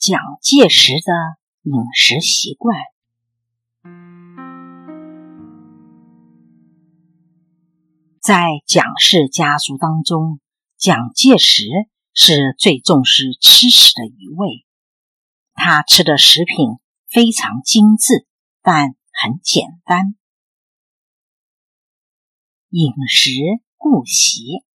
蒋介石的饮食习惯。在蒋氏家族当中，蒋介石是最重视吃食的一位。他吃的食品非常精致，但很简单。饮食顾习。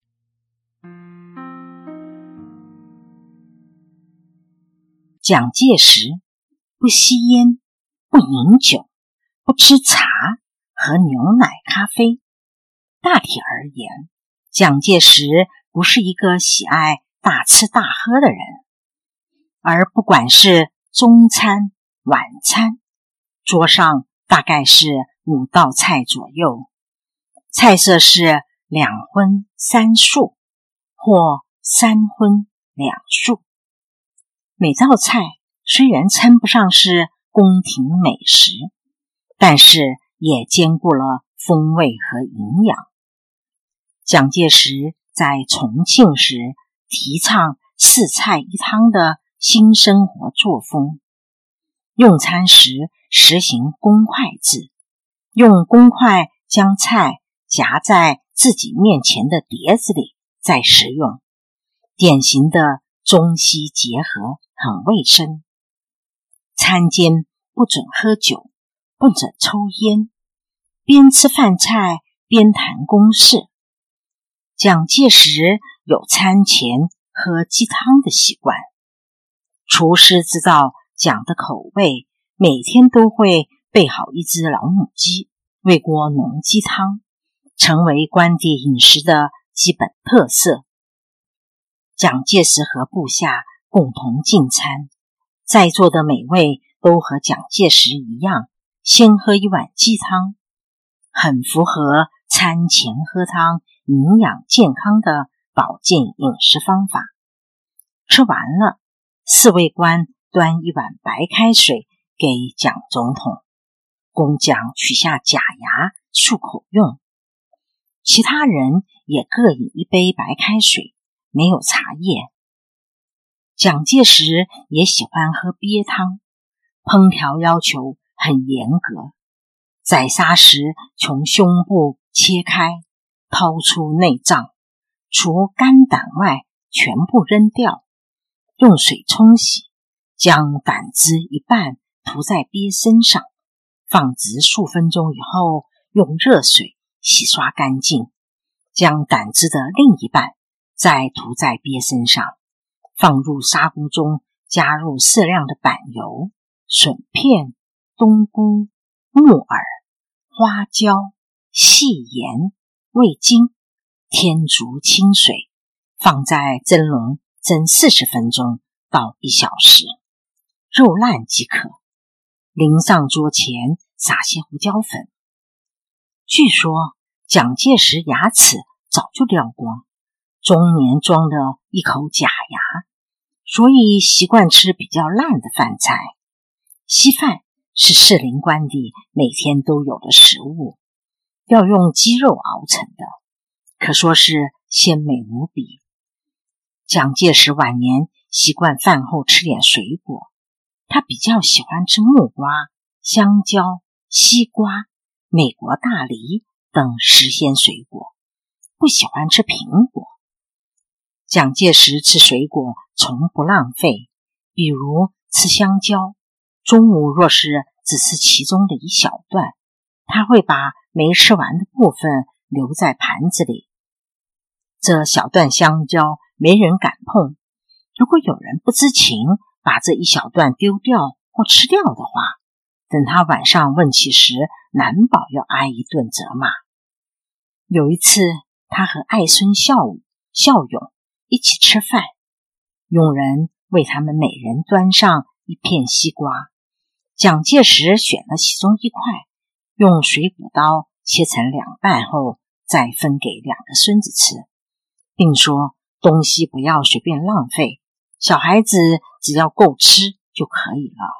蒋介石不吸烟，不饮酒，不吃茶和牛奶咖啡。大体而言，蒋介石不是一个喜爱大吃大喝的人，而不管是中餐、晚餐，桌上大概是5道菜左右，菜色是2荤3素或3荤2素。每道菜虽然称不上是宫廷美食，但是也兼顾了风味和营养。蒋介石在重庆时提倡4菜1汤的新生活作风，用餐时实行公筷制，用公筷将菜夹在自己面前的碟子里再食用，典型的中西结合，很卫生。餐间不准喝酒，不准抽烟，边吃饭菜边谈公事。蒋介石有餐前喝鸡汤的习惯，厨师知道蒋的口味，每天都会备好一只老母鸡，喂锅浓鸡汤，成为官邸饮食的基本特色。蒋介石和部下共同进餐，在座的每位都和蒋介石一样，先喝一碗鸡汤，很符合餐前喝汤、营养健康的保健饮食方法。吃完了，4位官端一碗白开水给蒋总统，供蒋取下假牙漱口用。其他人也各饮一杯白开水，没有茶叶。蒋介石也喜欢喝鳖汤，烹调要求很严格。宰杀时从胸部切开，掏出内脏，除肝胆外全部扔掉，用水冲洗，将胆汁一半涂在鳖身上，放置数分钟以后，用热水洗刷干净，将胆汁的另一半再涂在鳖身上，放入砂锅中，加入适量的板油、笋片、冬菇、木耳、花椒、细盐、味精，添足清水，放在蒸笼蒸40分钟到1小时，肉烂即可。淋上桌前撒些胡椒粉。据说蒋介石牙齿早就掉光，中年装了一口假牙，所以习惯吃比较烂的饭菜。稀饭是士林官邸每天都有的食物，要用鸡肉熬成的，可说是鲜美无比。蒋介石晚年习惯饭后吃点水果，他比较喜欢吃木瓜、香蕉、西瓜、美国大梨等时鲜水果，不喜欢吃苹果。蒋介石吃水果从不浪费，比如吃香蕉，中午若是只吃其中的一小段，他会把没吃完的部分留在盘子里。这小段香蕉没人敢碰，如果有人不知情把这一小段丢掉或吃掉的话，等他晚上问起时，难保要挨一顿责骂。有一次，他和爱孙孝勇一起吃饭，佣人为他们每人端上一片西瓜，蒋介石选了其中一块，用水果刀切成2半后，再分给2个孙子吃，并说东西不要随便浪费，小孩子只要够吃就可以了。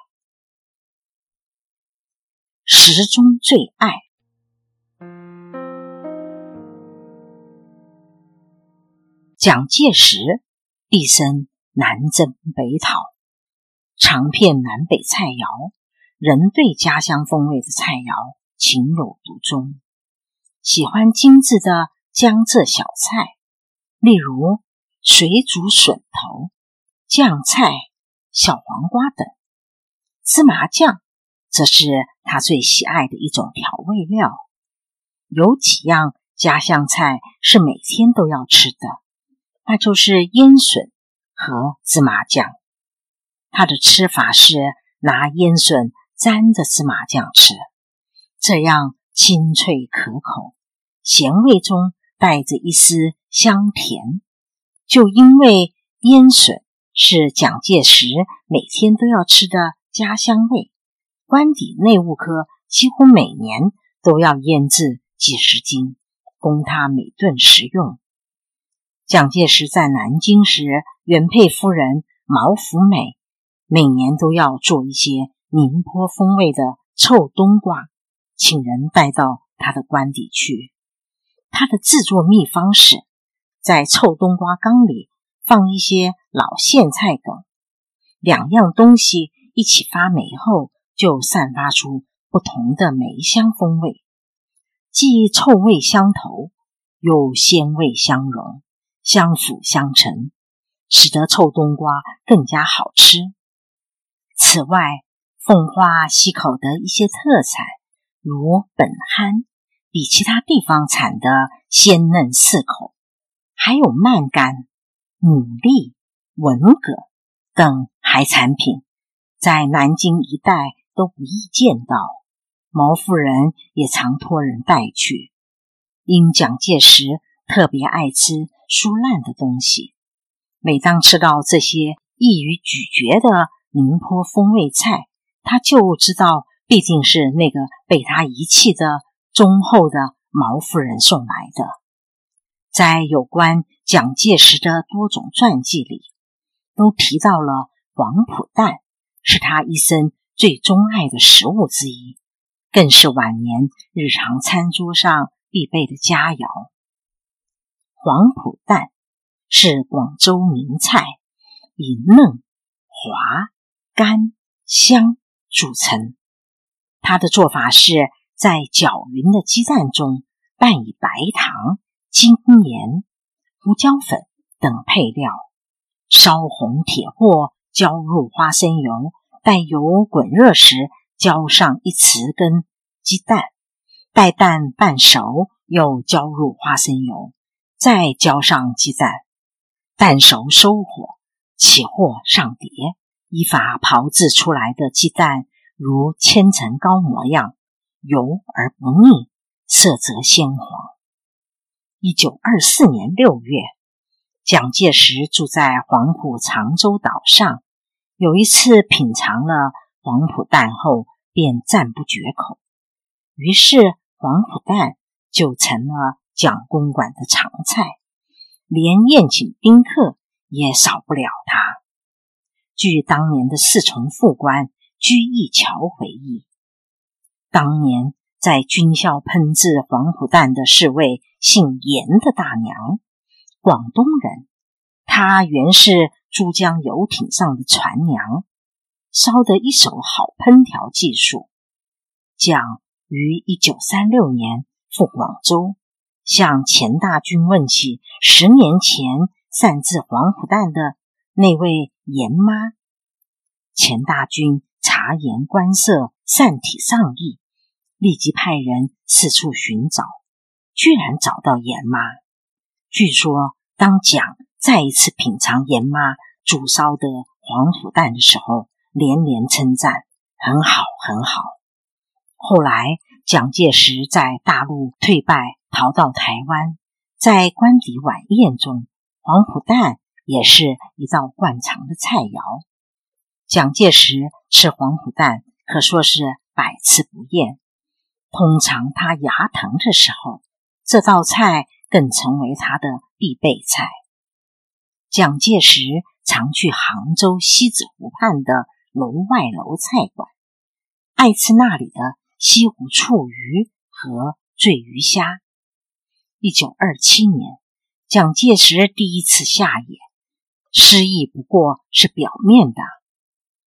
食中最爱。蒋介石毕生南征北讨， 尝遍南北菜肴，仍对家乡风味的菜肴情有独钟。喜欢精致的江浙小菜，例如水煮笋头、酱菜、小黄瓜等。芝麻酱则是他最喜爱的一种调味料。有几样家乡菜是每天都要吃的，那就是腌笋和芝麻酱。他的吃法是拿腌笋沾着芝麻酱吃，这样清脆可口，咸味中带着一丝香甜。就因为腌笋是蒋介石每天都要吃的家乡味，官邸内务科几乎每年都要腌制几十斤，供他每顿食用。蒋介石在南京时，原配夫人毛福美每年都要做一些宁波风味的臭冬瓜，请人带到他的官邸去。他的制作秘方是在臭冬瓜缸里放一些老苋菜梗，两样东西一起发霉后，就散发出不同的梅香风味，既臭味相投，又鲜味相融，相辅相成，使得臭冬瓜更加好吃。此外，奉化溪口的一些特产，如本憨，比其他地方产的鲜嫩适口，还有蔓干、牡蛎、文蛤等海产品，在南京一带都不易见到。毛夫人也常托人带去，因蒋介石特别爱吃酥烂的东西，每当吃到这些易于咀嚼的宁波风味菜，他就知道必定是那个被他遗弃的忠厚的毛夫人送来的。在有关蒋介石的多种传记里，都提到了黄浦蛋是他一生最钟爱的食物之一，更是晚年日常餐桌上必备的佳肴。黄浦蛋是广州名菜，以嫩、滑、干、香著称。它的做法是在搅匀的鸡蛋中拌以白糖、精盐、胡椒粉等配料，烧红铁锅，浇入花生油，待油滚热时，浇上一匙羹鸡蛋，待蛋半熟，又浇入花生油，再浇上鸡蛋，蛋熟收火，起火上碟，依法炮制出来的鸡蛋如千层糕模样，油而不腻，色泽鲜黄。1924年6月，蒋介石住在黄埔长洲岛上，有一次品尝了黄浦蛋后，便赞不绝口，于是黄浦蛋就成了蒋公馆的常菜，连宴请宾客也少不了它。据当年的侍从副官居义桥回忆，当年在军校烹制黄浦蛋的是位姓严的大娘，广东人，她原是珠江游艇上的船娘，烧得一手好烹调技术。蒋于1936年赴广州，向钱大钧问起10年前擅制黄浦蛋的那位严妈。钱大钧察言观色，善体上意，立即派人四处寻找，居然找到严妈。据说当蒋再一次品尝严妈煮烧的黄浦蛋的时候，连连称赞，很好很好。后来蒋介石在大陆退败，逃到台湾，在官邸晚宴中，黄浦蛋也是一道惯常的菜肴。蒋介石吃黄浦蛋可说是百吃不厌，通常他牙疼的时候，这道菜更成为他的必备菜。蒋介石常去杭州西子湖畔的楼外楼菜馆，爱吃那里的西湖醋鱼和醉鱼虾。1927年，蒋介石第一次下野，失意不过是表面的。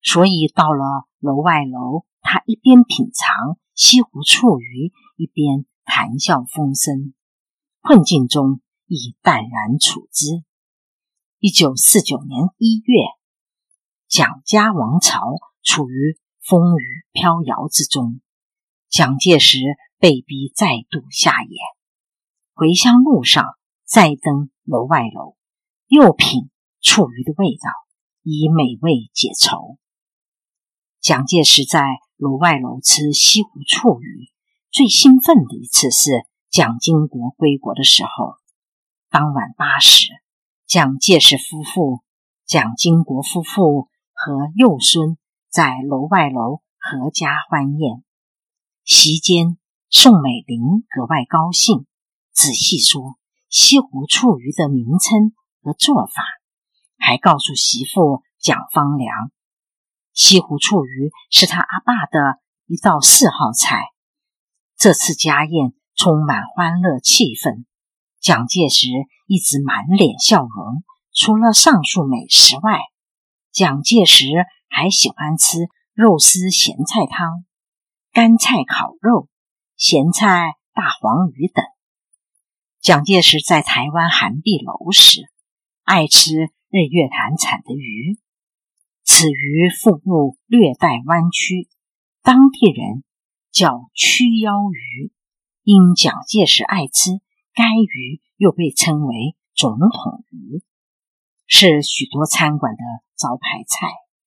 所以到了楼外楼，他一边品尝西湖醋鱼，一边谈笑风生，困境中亦淡然处之。1949年1月，蒋家王朝处于风雨飘摇之中，蒋介石被逼再度下野。回乡路上再登楼外楼，又品醋鱼的味道，以美味解愁。蒋介石在楼外楼吃西湖醋鱼，最兴奋的一次是蒋经国归国的时候。当晚8时，蒋介石夫妇、蒋经国夫妇和幼孙在楼外楼合家欢宴。席间，宋美龄格外高兴，仔细说西湖醋鱼的名称和做法，还告诉媳妇蒋方良，西湖醋鱼是他阿爸的一道4号菜。这次家宴充满欢乐气氛，蒋介石一直满脸笑容。除了上述美食外，蒋介石还喜欢吃肉丝咸菜汤、干菜烤肉、咸菜大黄鱼等。蒋介石在台湾韩碧楼时，爱吃日月潭产的鱼，此鱼腹部略带弯曲，当地人叫曲腰鱼。因蒋介石爱吃，该鱼又被称为总统鱼，是许多餐馆的招牌菜。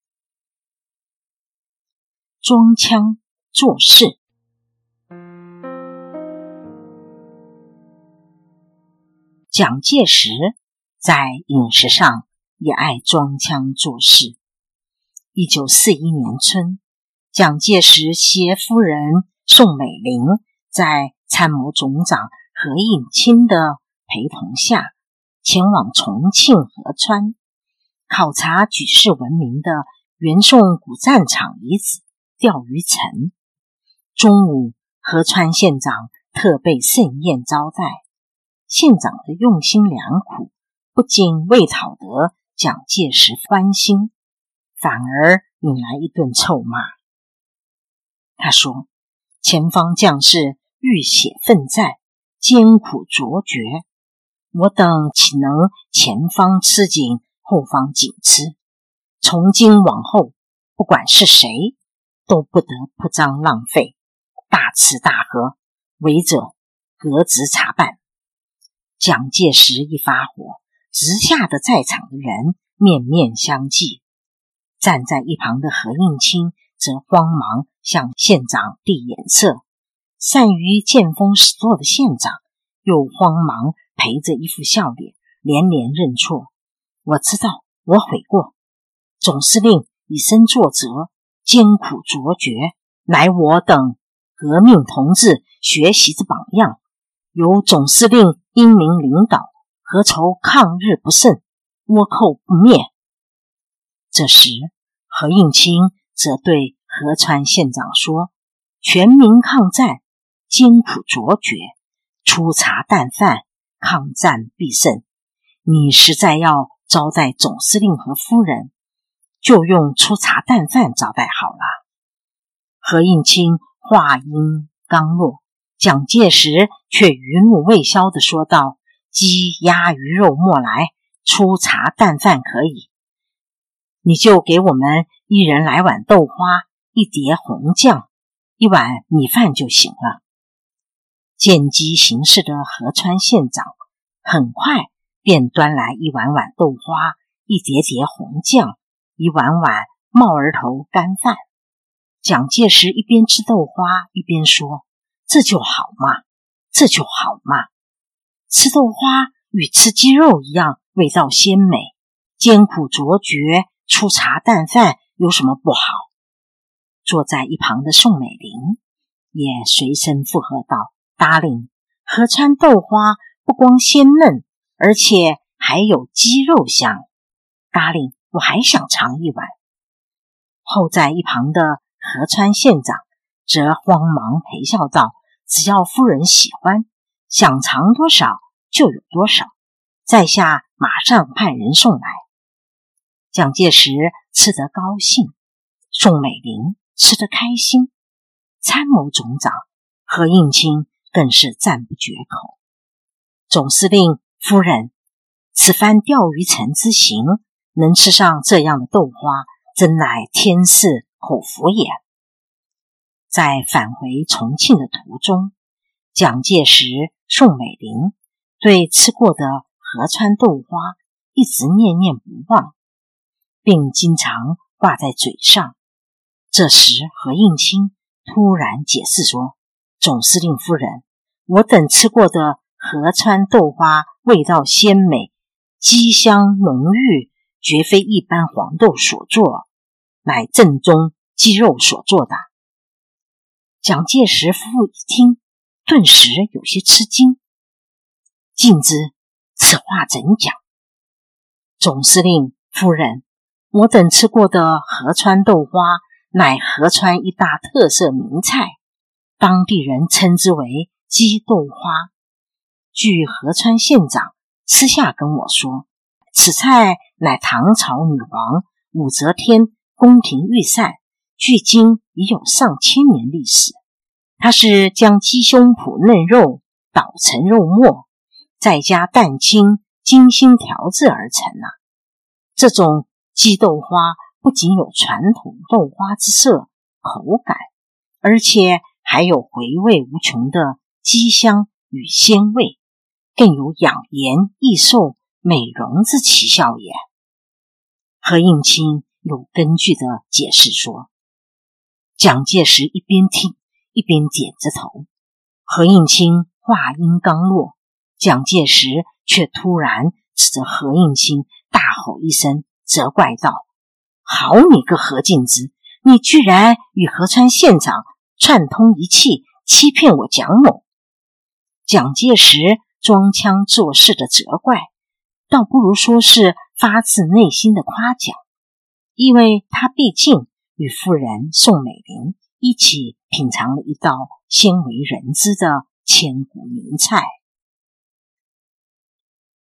装腔作势。蒋介石在饮食上也爱装腔作势。1941年春，蒋介石携夫人宋美龄在参谋总长何应钦的陪同下，前往重庆合川，考察举世闻名的元宋古战场遗址钓鱼城。中午，合川县长特备盛宴招待，县长的用心良苦不仅未讨得蒋介石欢心，反而引来一顿臭骂。他说，前方将士浴血奋战，艰苦卓绝，我等岂能前方吃紧，后方紧吃？从今往后，不管是谁，都不得铺张浪费，大吃大喝，违者革职查办。蒋介石一发火，直吓得在场的人面面相觑。站在一旁的何应钦则慌忙向县长递眼色，善于见风使舵的县长又慌忙陪着一副笑脸，连连认错。我知道，我悔过。总司令以身作则，艰苦卓绝，乃我等革命同志学习之榜样。由总司令英明领导，何愁抗日不胜，倭寇不灭？这时，何应钦则对合川县长说，全民抗战，艰苦卓绝，粗茶淡饭，抗战必胜。你实在要招待总司令和夫人，就用粗茶淡饭招待好了。何应钦话音刚落，蒋介石却余怒未消地说道，鸡鸭鱼肉莫来，粗茶淡饭可以。你就给我们一人来碗豆花，一碟红酱，一碗米饭就行了。见机行事的合川县长很快便端来一碗碗豆花，一碟碟红酱，一碗碗帽儿头干饭。蒋介石一边吃豆花一边说，这就好嘛，这就好嘛。吃豆花与吃鸡肉一样，味道鲜美，艰苦卓绝，粗茶淡饭有什么不好？坐在一旁的宋美龄也随声附和道， Darling， 合川豆花不光鲜嫩，而且还有鸡肉香。 Darling， 我还想尝一碗。后在一旁的合川县长则慌忙陪笑道，只要夫人喜欢，想尝多少就有多少，在下马上派人送来。蒋介石吃得高兴， 宋美龄吃得开心，参谋总长何应钦更是赞不绝口。总司令夫人，此番钓鱼城之行，能吃上这样的豆花，真乃天赐口福也。在返回重庆的途中，蒋介石、宋美龄对吃过的合川豆花一直念念不忘，并经常挂在嘴上。这时何应钦突然解释说，总司令夫人，我等吃过的合川豆花味道鲜美，鸡香浓郁，绝非一般黄豆所做，乃正宗鸡肉所做的。蒋介石夫妇一听，顿时有些吃惊，竟知此话怎讲？总司令夫人，我等吃过的合川豆花乃合川一大特色名菜，当地人称之为鸡豆花。据合川县长私下跟我说，此菜乃唐朝女皇武则天宫廷御膳，距今已有上千年历史。它是将鸡胸脯嫩肉捣成肉末，再加蛋清精心调制而成这种鸡豆花不仅有传统豆花之色口感，而且还有回味无穷的鸡香与鲜味，更有养颜益寿美容之奇效也。何应钦有根据的解释说。蒋介石一边听一边点着头。何应钦话音刚落，蒋介石却突然指着何应钦大吼一声，责怪道：好你个何敬之，你居然与合川县长串通一气，欺骗我蒋某。蒋介石装腔作势的责怪，倒不如说是发自内心的夸奖，因为他毕竟与夫人宋美龄一起品尝了一道鲜为人知的千古名菜。